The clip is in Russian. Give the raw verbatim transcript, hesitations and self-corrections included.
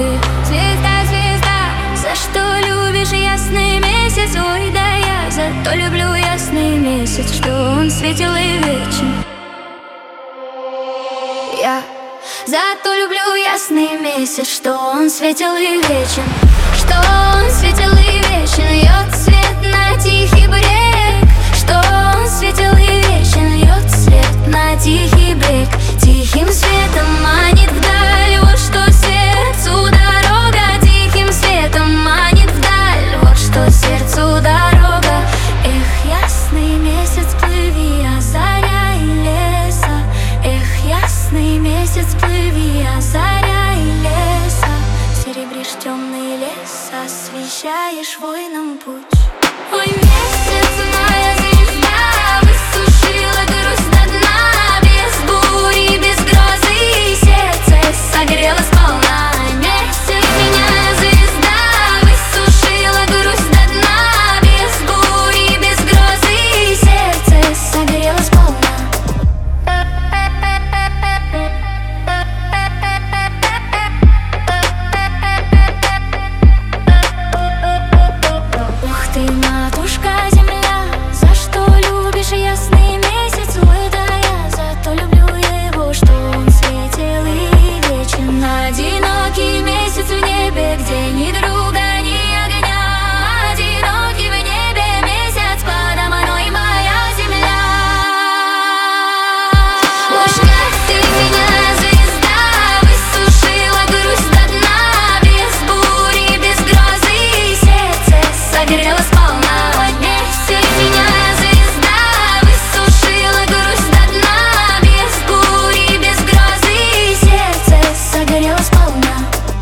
ты звезда, звезда. За что любишь ясный месяц? Ой, да я зато люблю ясный месяц, что он светил и вечен. Я зато люблю ясный месяц, что он светил и вечен, что он светил и вечен. Льет свет на тихий брег, что он светил и вечен. Льет свет на тихий брег, тихим светом манит вдаль. Вот что сердцу дорога, тихим светом манит вдаль. Вот что сердцу дорога. Эх, ясный месяц, плыви, озаряй леса. Эх, ясный месяц, плыви, озаряй леса. Серебришь темный лес, освещаешь воинам путь.